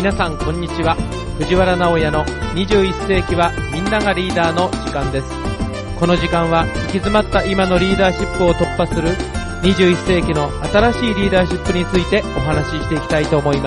皆さんこんにちは。藤原直也の21世紀はみんながリーダーの時間です。この時間は行き詰まった今のリーダーシップを突破する21世紀の新しいリーダーシップについてお話ししていきたいと思います。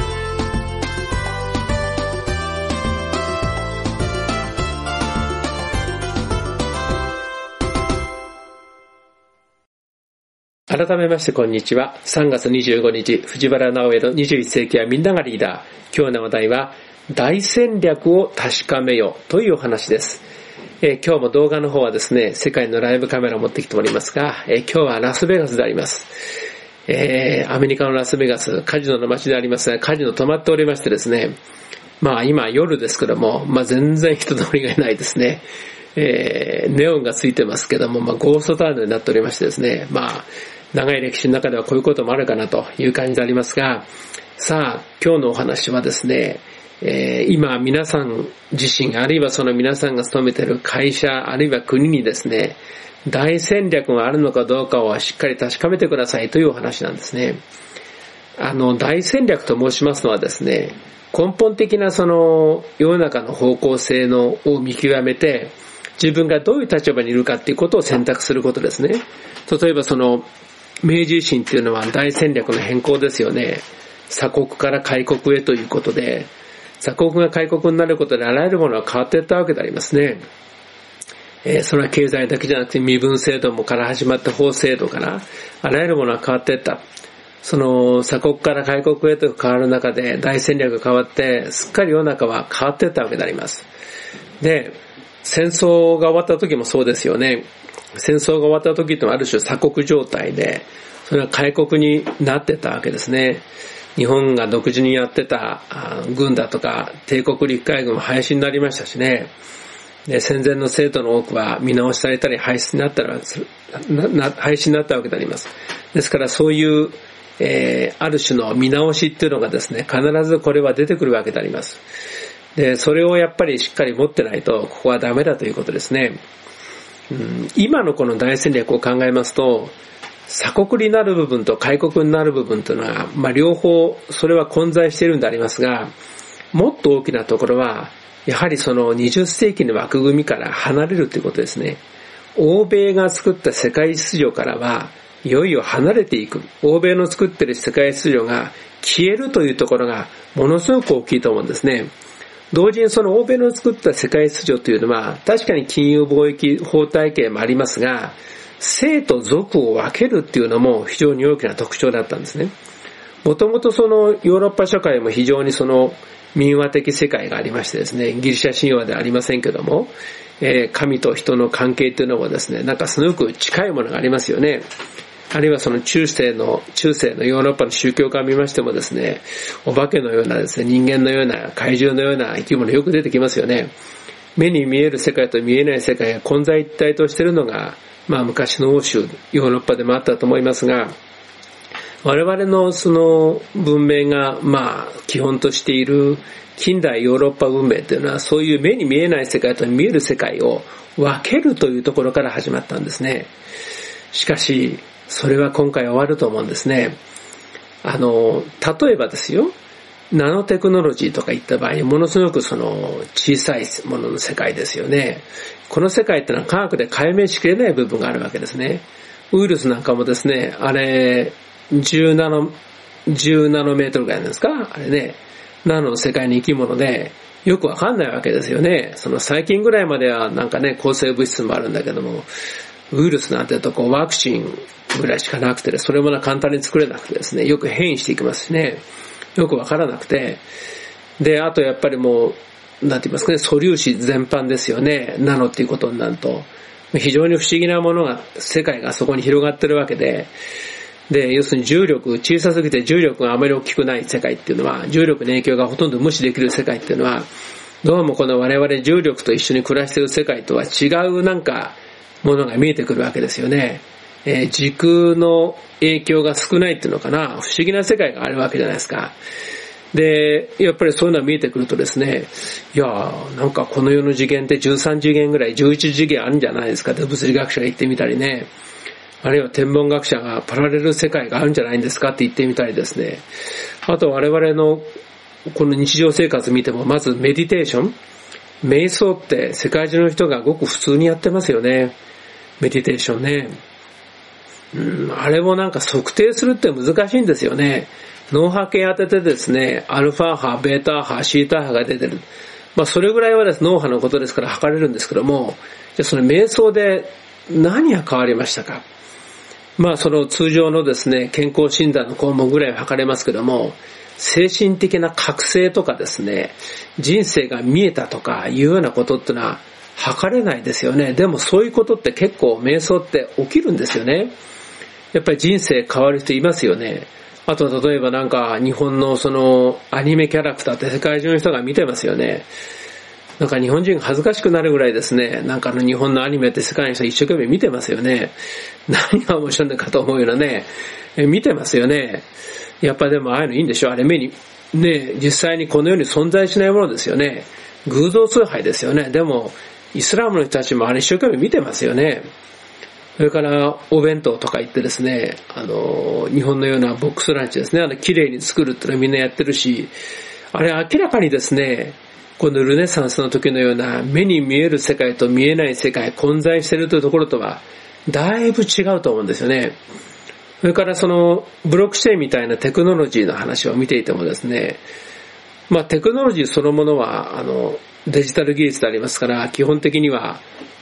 改めましてこんにちは。3月25日、藤原直江の21世紀はみんながリーダー。今日の話題は、大戦略を確かめよというお話です。今日も動画の方はですね、世界のライブカメラを持ってきておりますが、今日はラスベガスであります。アメリカのラスベガス、カジノの街でありますが、カジノ止まっておりましてですね、今夜ですけども、全然人通りがいないですね。ネオンがついてますけども、ゴーストタウンになっておりましてですね、長い歴史の中ではこういうこともあるかなという感じでありますが、さあ、今日のお話はですね、今皆さん自身、あるいはその皆さんが勤めている会社、あるいは国にですね、大戦略があるのかどうかをしっかり確かめてくださいというお話なんですね。大戦略と申しますのはですね、根本的なその世の中の方向性を見極めて、自分がどういう立場にいるかっていうことを選択することですね。例えばその明治維新っていうのは大戦略の変更ですよね。鎖国から開国へということで、鎖国が開国になることであらゆるものが変わっていったわけでありますね。それは経済だけじゃなくて身分制度もから始まった法制度からあらゆるものが変わっていった。その鎖国から開国へと変わる中で大戦略が変わってすっかり世の中は変わっていったわけであります。で、戦争が終わった時もそうですよね。戦争が終わった時ってのはある種鎖国状態で、それは開国になってたわけですね。日本が独自にやってた軍だとか帝国陸海軍も廃止になりましたしね。で、戦前の制度の多くは見直しされたり廃止になったわけであります。ですからそういう、ある種の見直しっていうのがですね、必ずこれは出てくるわけであります。で、それをやっぱりしっかり持ってないと、ここはダメだということですね。今のこの大戦略を考えますと、鎖国になる部分と開国になる部分というのは、両方、それは混在しているんでありますが、もっと大きなところは、やはりその20世紀の枠組みから離れるということですね。欧米が作った世界秩序からは、いよいよ離れていく。欧米の作っている世界秩序が消えるというところが、ものすごく大きいと思うんですね。同時にその欧米の作った世界秩序というのは、確かに金融貿易法体系もありますが、生と属を分けるっていうのも非常に大きな特徴だったんですね。もともとそのヨーロッパ社会も非常にその民話的世界がありましてですね、ギリシャ神話ではありませんけども、神と人の関係というのもですね、すごく近いものがありますよね。あるいはその中世のヨーロッパの宗教家を見ましてもですね、お化けのようなですね、人間のような怪獣のような生き物よく出てきますよね。目に見える世界と見えない世界が混在一体としているのが、昔の欧州、ヨーロッパでもあったと思いますが、我々のその文明が基本としている近代ヨーロッパ文明というのは、そういう目に見えない世界と見える世界を分けるというところから始まったんですね。しかし、それは今回終わると思うんですね。例えばですよ、ナノテクノロジーとか言った場合にものすごくその小さいものの世界ですよね。この世界ってのは科学で解明しきれない部分があるわけですね。ウイルスなんかもですね、あれ10ナノメートルぐらいなんですか、あれね、ナノの世界の生き物でよくわかんないわけですよね。その最近ぐらいまでは抗生物質もあるんだけども、ウイルスなんてとワクチンぐらいしかなくて、それも簡単に作れなくてですね、よく変異していきますしね、よくわからなくて、で、あとやっぱりもう、なんて言いますかね、素粒子全般ですよね、ナノっていうことになると、非常に不思議なものが、世界がそこに広がってるわけで、要するに重力、小さすぎて重力があまり大きくない世界っていうのは、重力の影響がほとんど無視できる世界っていうのは、どうもこの我々重力と一緒に暮らしている世界とは違うものが見えてくるわけですよね。時空の影響が少ないっていうのかな、不思議な世界があるわけじゃないですか。で、やっぱりそういうのが見えてくるとですね、この世の次元って13次元ぐらい、11次元あるんじゃないですかって物理学者が言ってみたりね、あるいは天文学者がパラレル世界があるんじゃないんですかって言ってみたりですね、あと我々のこの日常生活見ても、まずメディテーション、瞑想って世界中の人がごく普通にやってますよね。メディテーションね。あれもなんか測定するって難しいんですよね。脳波計当ててですね、アルファ波、ベータ波、シータ波が出てる。それぐらいはですね、脳波のことですから測れるんですけども、じゃあその瞑想で何が変わりましたか。その通常のですね、健康診断の項目ぐらいは測れますけども、精神的な覚醒とかですね、人生が見えたとかいうようなことってのは測れないですよね。でもそういうことって結構瞑想って起きるんですよね。やっぱり人生変わる人いますよね。あと例えばなんか日本のそのアニメキャラクターって世界中の人が見てますよね。なんか日本人が恥ずかしくなるぐらいですね、なんか日本のアニメって世界の人一生懸命見てますよね。何が面白いのかと思うようなね、見てますよね。やっぱでもああいうのいいんでしょ。あれ目にね、実際にこの世に存在しないものですよね。偶像崇拝ですよね。でもイスラムの人たちもあれ一生懸命見てますよね。それからお弁当とか言ってですね、日本のようなボックスランチですね、綺麗に作るってのはみんなやってるし、あれ明らかにですね、このルネサンスの時のような目に見える世界と見えない世界混在しているというところとはだいぶ違うと思うんですよね。それからそのブロックチェーンみたいなテクノロジーの話を見ていてもですね、テクノロジーそのものはデジタル技術でありますから、基本的には、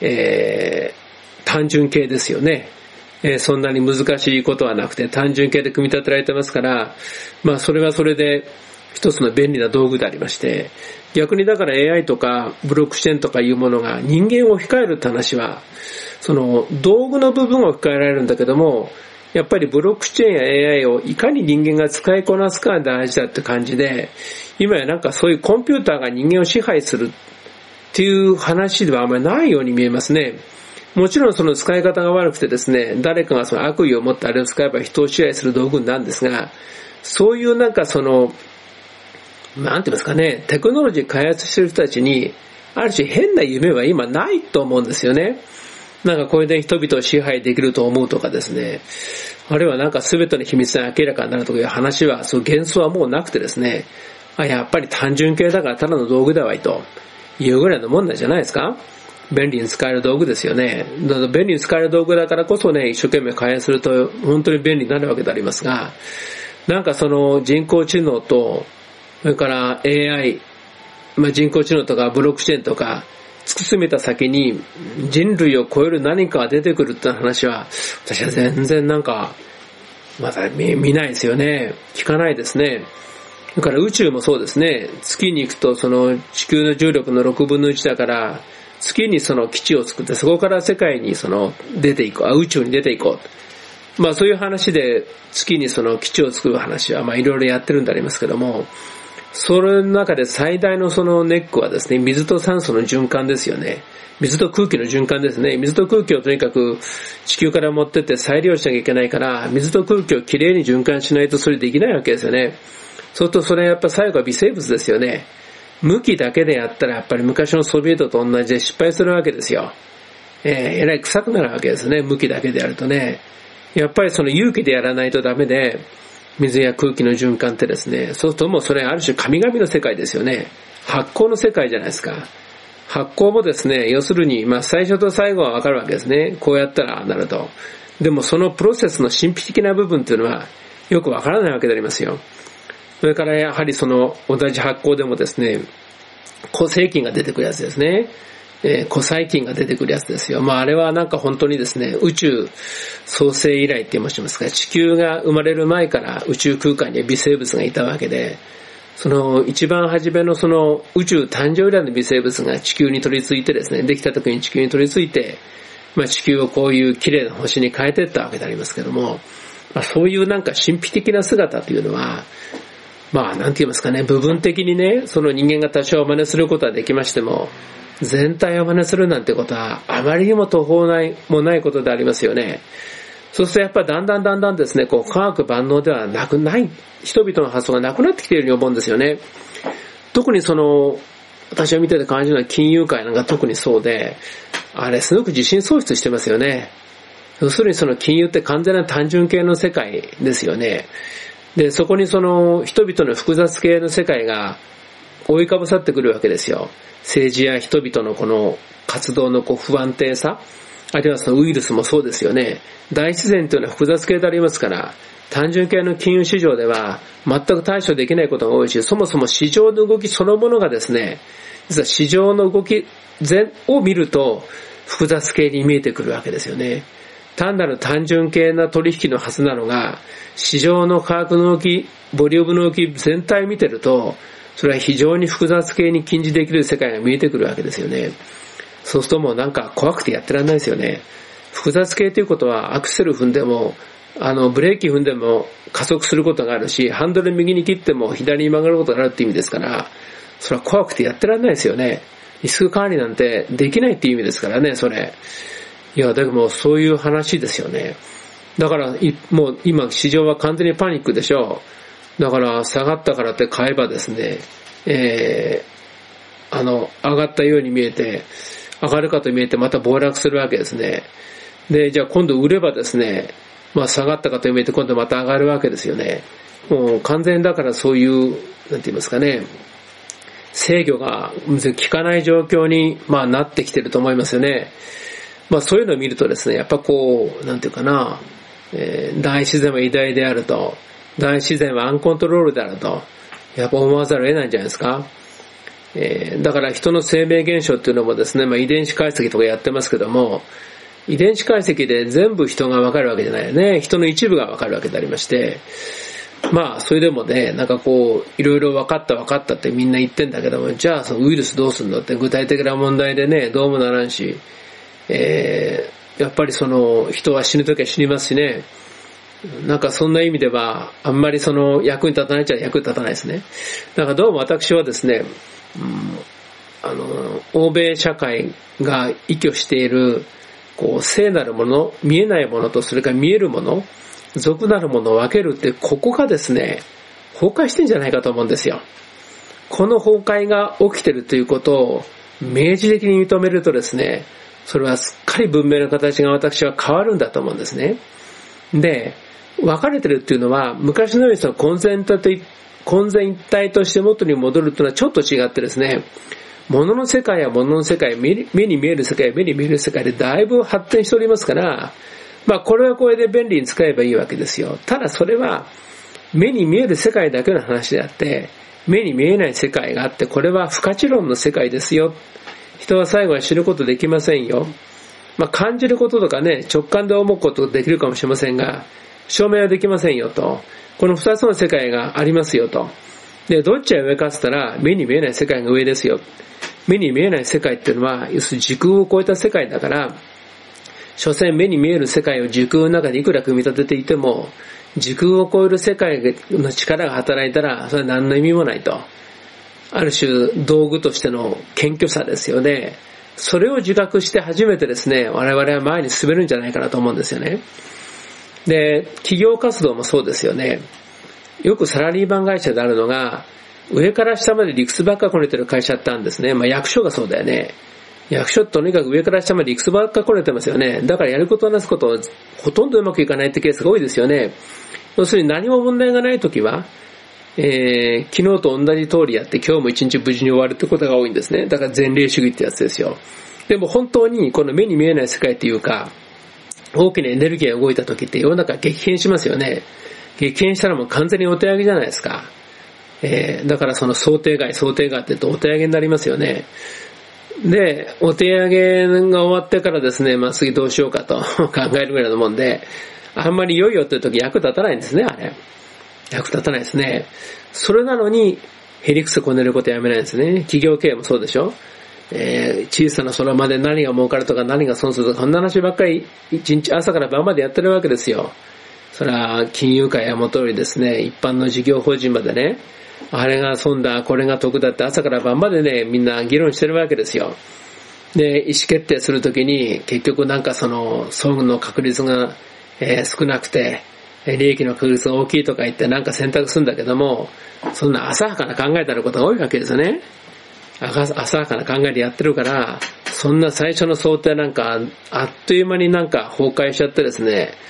単純系ですよね。そんなに難しいことはなくて単純系で組み立てられてますから、それはそれで一つの便利な道具でありまして、逆にだから AI とかブロックチェーンとかいうものが人間を置き換えるって話は、その道具の部分を置き換えられるんだけども、やっぱりブロックチェーンや AI をいかに人間が使いこなすかが大事だって感じで、今やなんかそういうコンピューターが人間を支配するっていう話ではあんまりないように見えますね。もちろんその使い方が悪くてですね、誰かがその悪意を持ってあれを使えば人を支配する道具なんですが、そういうなんかその、なんて言いますかね、テクノロジー開発している人たちに、ある種変な夢は今ないと思うんですよね。なんかこれで人々を支配できると思うとかですね、あるいはなんか全ての秘密が明らかになるとかいう話は、そう幻想はもうなくてですね、やっぱり単純系だからただの道具だわいというぐらいのもんなんじゃないですか。便利に使える道具ですよね。だから便利に使える道具だからこそね、一生懸命開発すると本当に便利になるわけでありますが、なんかその人工知能と、それから AI、人工知能とかブロックチェーンとか突き詰めた先に人類を超える何かが出てくるって話は、私は全然なんかまだ見ないですよね。聞かないですね。それから宇宙もそうですね。月に行くとその地球の重力の6分の1だから、月にその基地を作ってそこから世界にその出ていこう、宇宙に出ていこう。そういう話で月にその基地を作る話はいろいろやってるんでありますけども、それの中で最大のそのネックはですね、水と酸素の循環ですよね。水と空気の循環ですね。水と空気をとにかく地球から持ってって再利用しなきゃいけないから、水と空気をきれいに循環しないとそれできないわけですよね。そうするとそれはやっぱ最後は微生物ですよね。向きだけでやったらやっぱり昔のソビエトと同じで失敗するわけですよ。えらい臭くなるわけですね。向きだけでやるとね。やっぱりその勇気でやらないとダメで、水や空気の循環ってですね、そうするともうそれある種神々の世界ですよね。発酵の世界じゃないですか。発酵もですね、要するに最初と最後はわかるわけですね。こうやったらなると。でもそのプロセスの神秘的な部分っていうのはよくわからないわけでありますよ。それからやはりその同じ発酵でもですね、古細菌が出てくるやつですね。古細菌が出てくるやつですよ。あれはなんか本当にですね、宇宙創生以来って言いますか、地球が生まれる前から宇宙空間には微生物がいたわけで、その一番初めのその宇宙誕生以来の微生物が地球に取り付いてですね、できた時に地球に取り付いて、地球をこういう綺麗な星に変えていったわけでありますけども、そういうなんか神秘的な姿というのは、なんて言いますかね、部分的にね、その人間が多少真似することはできましても、全体を真似するなんてことはあまりにも途方もないことでありますよね。そうするとやっぱりだんだんですね、科学万能ではなくない、人々の発想がなくなってきているように思うんですよね。特にその、私が見てて感じるのは金融界なんか特にそうで、あれすごく自信喪失してますよね。要するにその金融って完全な単純系の世界ですよね。 で、そこにその人々の複雑系の世界が覆いかぶさってくるわけですよ。政治や人々のこの活動の不安定さ、あるいはそのウイルスもそうですよね。大自然というのは複雑系でありますから、単純系の金融市場では全く対処できないことが多いし、そもそも市場の動きそのものがですね、実は市場の動きを見ると複雑系に見えてくるわけですよね。単なる単純系な取引のはずなのが、市場の価格の動き、ボリュームの動き全体を見てると、それは非常に複雑系に近似できる世界が見えてくるわけですよね。そうするともうなんか怖くてやってらんないですよね。複雑系ということはアクセル踏んでも、ブレーキ踏んでも加速することがあるし、ハンドル右に切っても左に曲がることがあるって意味ですから、それは怖くてやってらんないですよね。リスク管理なんてできないっていう意味ですからね、それ。いや、でもそういう話ですよね。だから、もう今市場は完全にパニックでしょう。だから下がったからって買えばですね、上がったように見えて、上がるかと見えてまた暴落するわけですね。で、じゃあ今度売ればですね、下がったかと見えて今度また上がるわけですよね。もう完全にだからそういう、なんて言いますかね、制御が効かない状況に、なってきてると思いますよね。そういうのを見るとですね、やっぱなんていうかな、大自然は偉大であると、大自然はアンコントロールであると、やっぱ思わざるを得ないんじゃないですか。だから人の生命現象っていうのもですね、遺伝子解析とかやってますけども、遺伝子解析で全部人がわかるわけじゃないよね。人の一部がわかるわけでありまして、それでもね、なんかいろいろ分かったってみんな言ってんだけども、じゃあそのウイルスどうすんのって具体的な問題でね、どうもならんし、やっぱりその人は死ぬときは死にますしね、なんかそんな意味ではあんまりその役に立たないっちゃ役に立たないですね。だからどうも私はですね、欧米社会が依拠している聖なるもの、見えないものとそれから見えるもの、俗なるものを分けるって、ここがですね、崩壊してんじゃないかと思うんですよ。この崩壊が起きてるということを明示的に認めるとですね、それはすっかり文明の形が私は変わるんだと思うんですね。で、分かれてるっていうのは、昔のようにその混然一体として元に戻るというのはちょっと違ってですね、物の世界は物の世界、目に見える世界は目に見える世界でだいぶ発展しておりますから、これはこれで便利に使えばいいわけですよ。ただそれは目に見える世界だけの話であって、目に見えない世界があって、これは不可知論の世界ですよ。人は最後は知ることできませんよ。感じることとかね、直感で思うことができるかもしれませんが、証明はできませんよと。この二つの世界がありますよと。で、どっちが上かって言ったら、目に見えない世界が上ですよ。目に見えない世界っていうのは、要するに時空を超えた世界だから、所詮目に見える世界を時空の中でいくら組み立てていても、時空を超える世界の力が働いたら、それは何の意味もないと。ある種、道具としての謙虚さですよね。それを自覚して初めてですね、我々は前に進めるんじゃないかなと思うんですよね。で、企業活動もそうですよね。よくサラリーマン会社であるのが、上から下まで理屈ばっかこねてる会社ってあるんですね。役所がそうだよね。役所ってとにかく上から下まで理屈ばっかこねてますよね。だからやることなすことほとんどうまくいかないってケースが多いですよね。要するに何も問題がないときは、昨日と同じ通りやって今日も一日無事に終わるってことが多いんですね。だから前例主義ってやつですよ。でも本当にこの目に見えない世界っていうか、大きなエネルギーが動いたときって世の中激変しますよね。激変したらもう完全にお手上げじゃないですか。だからその想定外って言うとお手上げになりますよね。で、お手上げが終わってからですね、次どうしようかと考えるぐらいのもんで、あんまりいよいよっていう時役立たないんですね、あれ。役立たないですね。それなのに、へりくつこねることやめないんですね。企業経営もそうでしょ。小さな空まで何が儲かるとか何が損するとか、こんな話ばっかり一日朝から晩までやってるわけですよ。それは金融界やもとよりですね、一般の事業法人までね、あれが損だ、これが得だって朝から晩までね、みんな議論してるわけですよ。で、意思決定するときに、結局なんかその、損の確率が、少なくて、利益の確率が大きいとか言ってなんか選択するんだけども、そんな浅はかな考えてあることが多いわけですよね。浅はかな考えでやってるから、そんな最初の想定なんか、あっという間になんか崩壊しちゃってですね、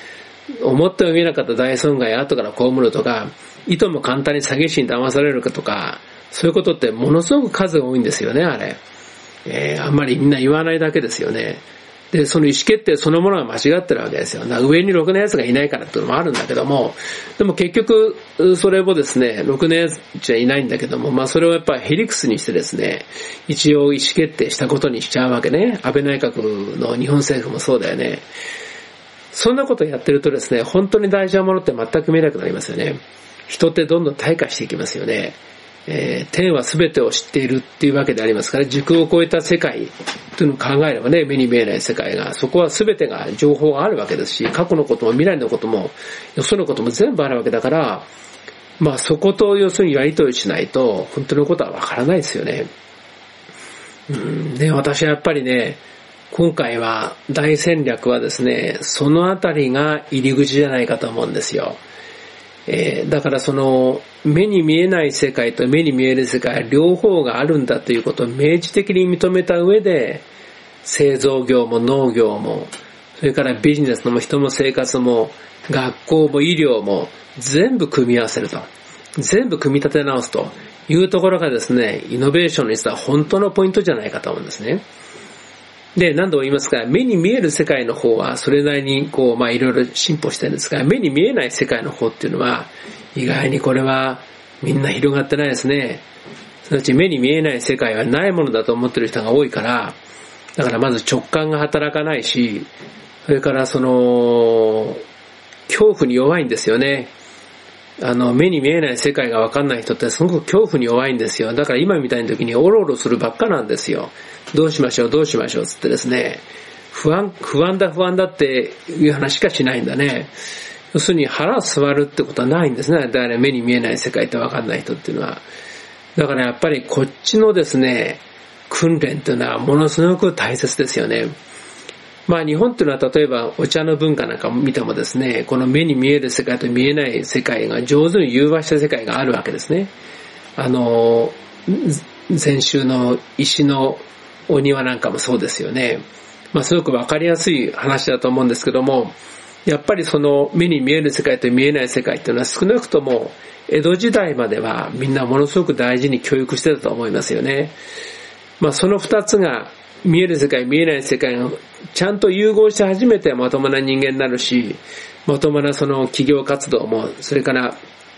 思っても見えなかった大損害後から被るとか、いとも簡単に詐欺師に騙されるかとか、そういうことってものすごく数が多いんですよね、あれ。あんまりみんな言わないだけですよね。で、その意思決定そのものが間違ってるわけですよ。上にろくな奴がいないからっていうのもあるんだけども、でも結局、それもですね、ろくな奴じゃいないんだけども、それをやっぱりヘリクスにしてですね、一応意思決定したことにしちゃうわけね。安倍内閣の日本政府もそうだよね。そんなことやってるとですね、本当に大事なものって全く見えなくなりますよね。人ってどんどん退化していきますよね。天は全てを知っているっていうわけでありますから、時空を超えた世界というのを考えればね、目に見えない世界が、そこは全てが情報があるわけですし、過去のことも未来のことも、よそのことも全部あるわけだから、そこと要するにやり取りしないと、本当のことはわからないですよね。で、私はやっぱりね、今回は大戦略はですね、そのあたりが入り口じゃないかと思うんですよ。だからその目に見えない世界と目に見える世界両方があるんだということを明示的に認めた上で、製造業も農業も、それからビジネスも人の生活も学校も医療も全部組み合わせると、全部組み立て直すというところがですね、イノベーションに実は本当のポイントじゃないかと思うんですね。で、何度も言いますが、目に見える世界の方はそれなりにいろいろ進歩してるんですが、目に見えない世界の方っていうのは意外にこれはみんな広がってないですね。すなわち目に見えない世界はないものだと思ってる人が多いから、だからまず直感が働かないし、それからその恐怖に弱いんですよね。目に見えない世界が分かんない人ってすごく恐怖に弱いんですよ。だから今みたいな時にオロオロするばっかなんですよ。どうしましょうつってですね、不安だっていう話しかしないんだね。要するに腹を座るってことはないんですね。だから目に見えない世界って分かんない人っていうのは。だからやっぱりこっちのですね、訓練っていうのはものすごく大切ですよね。日本っていうのは例えばお茶の文化なんか見てもですね、この目に見える世界と見えない世界が上手に融和した世界があるわけですね。禅宗の石のお庭なんかもそうですよね。すごくわかりやすい話だと思うんですけども、やっぱりその目に見える世界と見えない世界っていうのは少なくとも江戸時代まではみんなものすごく大事に教育してたと思いますよね。その二つが見える世界見えない世界がちゃんと融合して初めてまともな人間になるし、まともなその企業活動も、それから、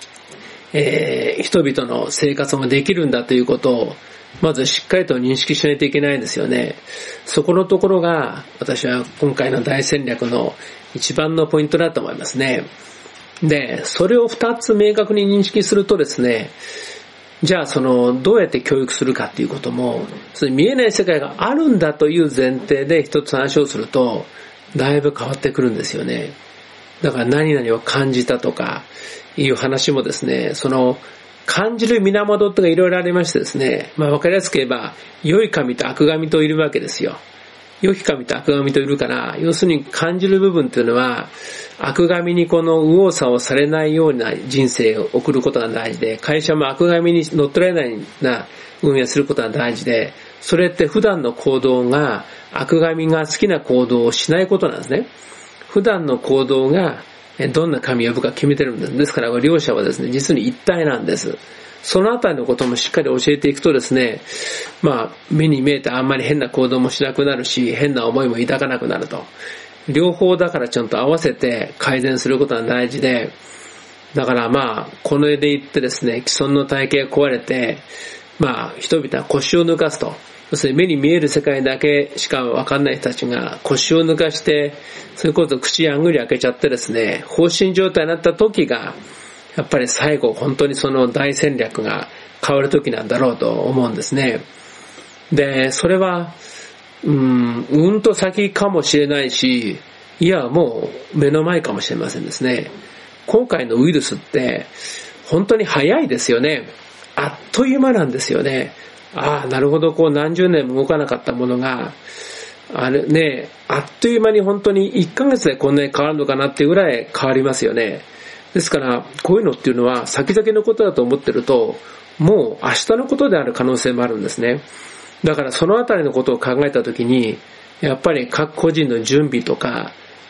人々の生活もできるんだということをまずしっかりと認識しないといけないんですよね。そこのところが私は今回の大戦略の一番のポイントだと思いますね。で、それを二つ明確に認識するとですね、じゃあどうやって教育するかっていうことも、その見えない世界があるんだという前提で一つ話をすると、だいぶ変わってくるんですよね。だから何々を感じたとかいう話もですね、感じる源ってがいろいろありましてですね、わかりやすく言えば、良い神と悪神といるわけですよ。良き神と悪神といるから、要するに感じる部分っていうのは、悪神にこの右往左往されないような人生を送ることが大事で、会社も悪神に乗っ取られないような運営することが大事で、それって普段の行動が悪神が好きな行動をしないことなんですね。普段の行動がどんな神を呼ぶか決めてるんです。ですから両者はですね、実に一体なんです。そのあたりのこともしっかり教えていくとですね、目に見えてあんまり変な行動もしなくなるし、変な思いも抱かなくなると。両方だからちゃんと合わせて改善することが大事で、だからこの絵で言ってですね、既存の体系が壊れて、人々は腰を抜かすと。要するに目に見える世界だけしかわかんない人たちが腰を抜かして、それこそ口あんぐり開けちゃってですね、放心状態になった時が、やっぱり最後本当にその大戦略が変わる時なんだろうと思うんですね。で、それは、と先かもしれないし、いやもう目の前かもしれませんですね。今回のウイルスって本当に早いですよね。あっという間なんですよね。なるほど、何十年も動かなかったものが、あっという間に本当に1ヶ月でこんなに変わるのかなっていうぐらい変わりますよね。ですから、こういうのっていうのは先々のことだと思ってると、もう明日のことである可能性もあるんですね。だからそのあたりのことを考えたときに、やっぱり各個人の準備とか、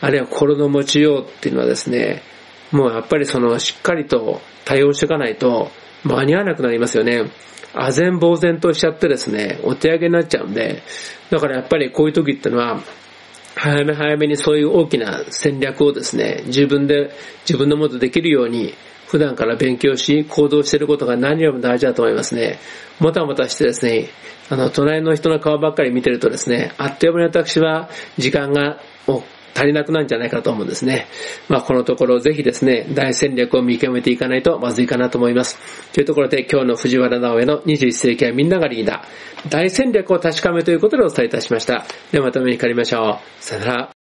あるいは心の持ちようっていうのはですね、もうやっぱりしっかりと対応していかないと間に合わなくなりますよね。唖然呆然としちゃってですね、お手上げになっちゃうんで、だからやっぱりこういう時ってのは、早め早めにそういう大きな戦略をですね、自分のもとできるように、普段から勉強し、行動していることが何よりも大事だと思いますね。もたもたしてですね、隣の人の顔ばっかり見てるとですね、あっという間に私は時間が足りなくなるんじゃないかと思うんですね。このところぜひですね、大戦略を見極めていかないとまずいかなと思います。というところで今日の藤原直江の21世紀はみんながリーダー、大戦略を確かめということでお伝えいたしました。ではまたお目にかかりましょう。さよなら。